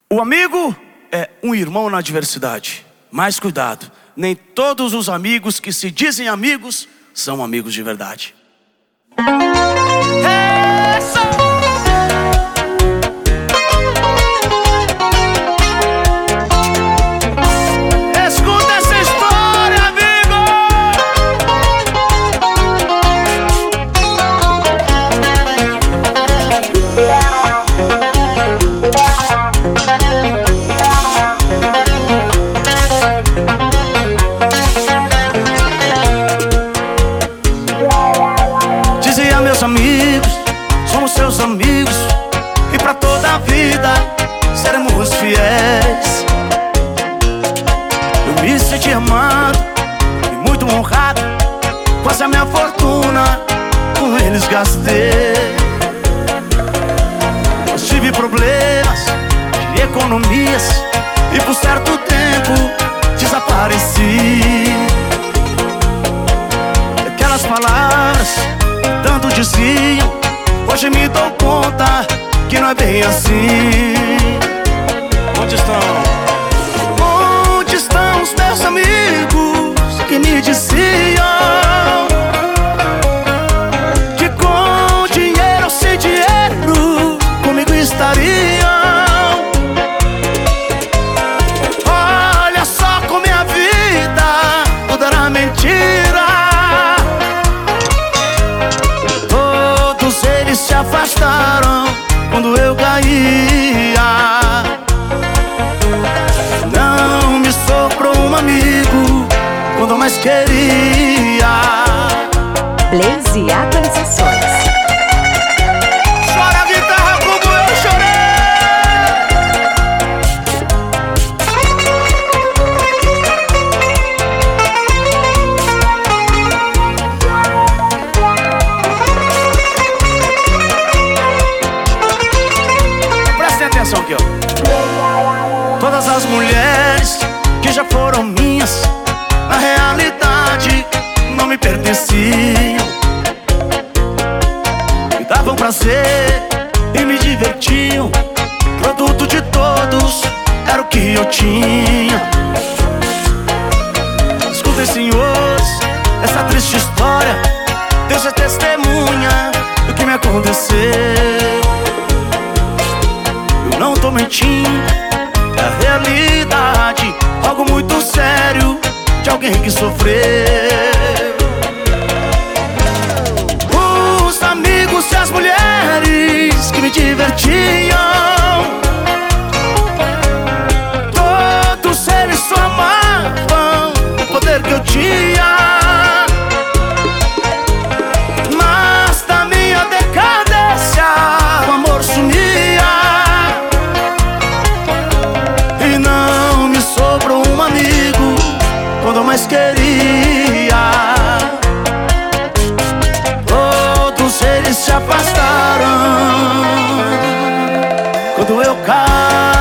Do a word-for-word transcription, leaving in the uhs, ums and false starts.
O amigo é um irmão na adversidade. Mas cuidado, nem todos os amigos que se dizem amigos são amigos de verdade. Escuta essa história, amigo. Dizia meus amigos, somos seus amigos, e pra toda a vida seremos fiéis. Eu me senti amado e muito honrado, quase a minha fortuna com eles gastei. Eu tive problemas de economias e por certo tempo desapareci. Aquelas palavras que tanto diziam, hoje me dou conta que não é bem assim. Onde estão? Onde estão os meus amigos que me diziam que com dinheiro ou sem dinheiro comigo estariam? Olha só como minha vida tudo era mentira. Todos eles se afastaram quando eu caía. Não me sobrou um amigo quando eu mais queria. Blaze Atualizações. Chora a guitarra como eu chorei. Prestem atenção aqui, ó. Todas as mulheres que já foram minhas, na realidade não me pertenciam. Me davam prazer e me divertiam. Produto de todos era o que eu tinha. Escutem, senhores, essa triste história. Deus é testemunha do que me aconteceu. Eu não tô mentindo, é a realidade, algo muito sério de alguém que sofreu. Os amigos e as mulheres que me divertiam, todos eles só amavam o poder que eu tinha. Mas da minha decadência o amor sumia. E não me sobrou um amigo quando eu mais queria. Todos eles se afastaram quando eu caí.